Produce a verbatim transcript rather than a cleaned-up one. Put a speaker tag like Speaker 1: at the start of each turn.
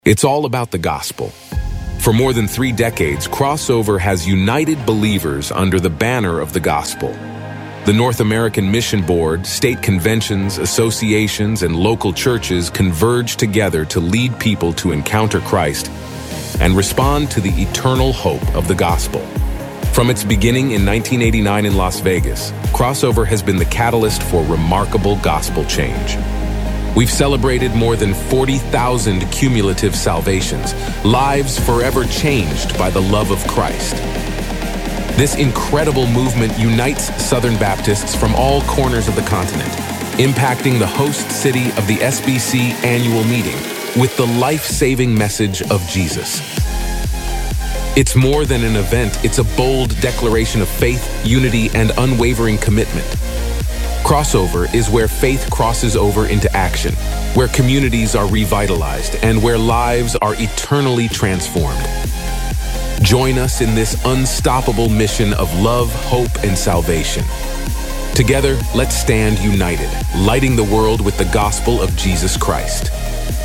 Speaker 1: It's all about the gospel. For more than three decades, Crossover has united believers under the banner of the gospel. The North American Mission Board, state conventions, associations, and local churches converge together to lead people to encounter Christ and respond to the eternal hope of the gospel. From its beginning in nineteen eighty-nine in Las Vegas, Crossover has been the catalyst for remarkable gospel change. We've celebrated more than forty thousand cumulative salvations, lives forever changed by the love of Christ. This incredible movement unites Southern Baptists from all corners of the continent, impacting the host city of the S B C annual meeting with the life-saving message of Jesus. It's more than an event, it's a bold declaration of faith, unity, and unwavering commitment. Crossover is where faith crosses over into action, where communities are revitalized, and where lives are eternally transformed. Join us in this unstoppable mission of love, hope, and salvation. Together, let's stand united, lighting the world with the gospel of Jesus Christ.